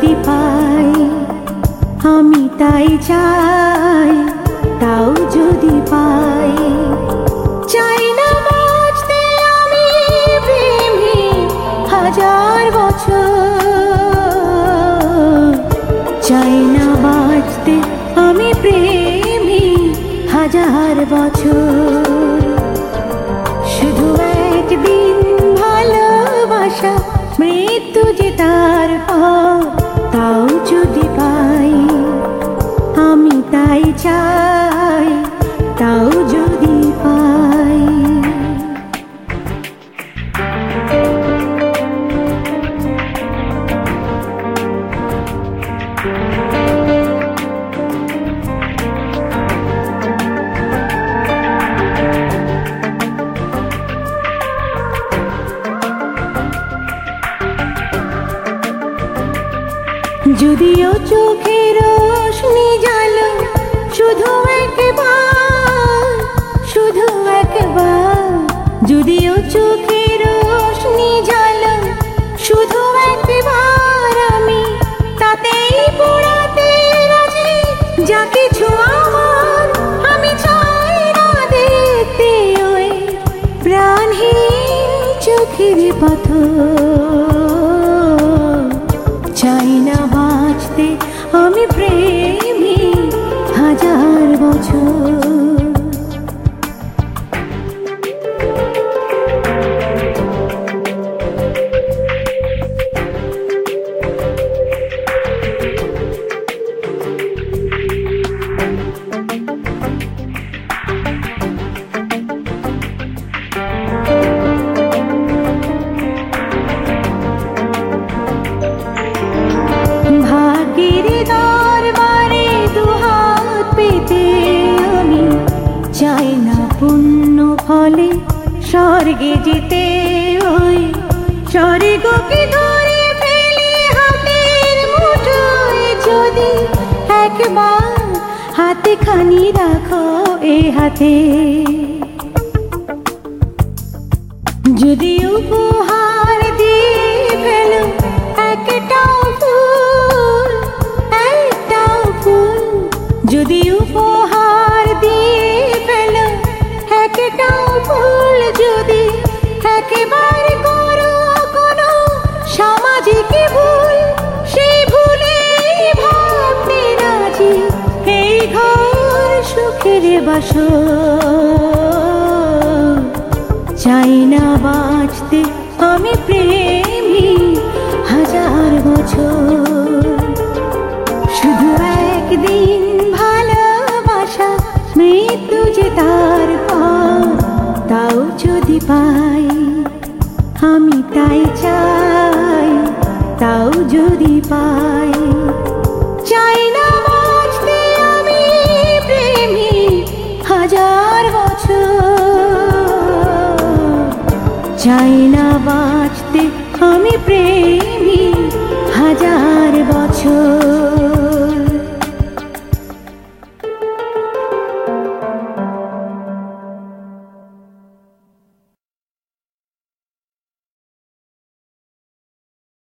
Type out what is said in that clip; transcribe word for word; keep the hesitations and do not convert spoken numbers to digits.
যদি পাই আমি তাই চাই, তাও যদি পাই। চাই না বাঁচতে আমি প্রেমে হাজার বছর, চাই না বাঁচতে আমি প্রেমে হাজার বছর। শুধু একদিন ভালোবাসা মৃত্যু যে তার পর, তাও যদি পাই আমি তাই চাই, তাও যদি পাই। যদিও চোখের রোশনি জ্বালো শুধু একবার, শুধু একবার। যদিও চোখের রোশনি জ্বালো শুধু একবার, আমি তাতেই পোড়াতে রাজি যা কিছু আমার। আমি চাই না দেখতে ওই প্রাণহীন চোখের পাথর, চাই না বাঁচতে আমি প্রেমে হাজার বছর। চাই না পুণ্য ফলে স্বর্গে যেতে, ওই স্বর্গকে ধরে ফেলে হাতের মুঠোয়। যদি একবার হাতে খানি রাখো এ হাতে, যদি উপহার দিয়ে ফেলো একটাও ফুল, একটাও ফুল। যদি উপহার দিয়ে ফেলো একটাও ফুল, যদি একেবারে করো কোনো সামাজিক ভুল, সেই ভুলে ভাবতে রাজি এই ঘর সুখের বাসর। চাই না বাঁচতে আমি প্রেমে হাজার বছর, শুধু একদিন ভালোবাসা মৃত্যু যে তার পর, তাও যদি পাই আমি তাই চাই, তাও যদি পাই। চাই না বাঁচতে আমি প্রেমে হাজার বছর, চাই না বাঁচতে আমি প্রেমে হাজার বছর।